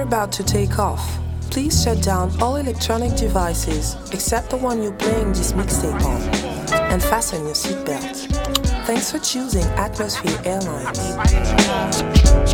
about to take off. Please shut down all electronic devices except the one you're playing this mixtape on, and fasten your seatbelt. Thanks for choosing Atmosphere Airlines.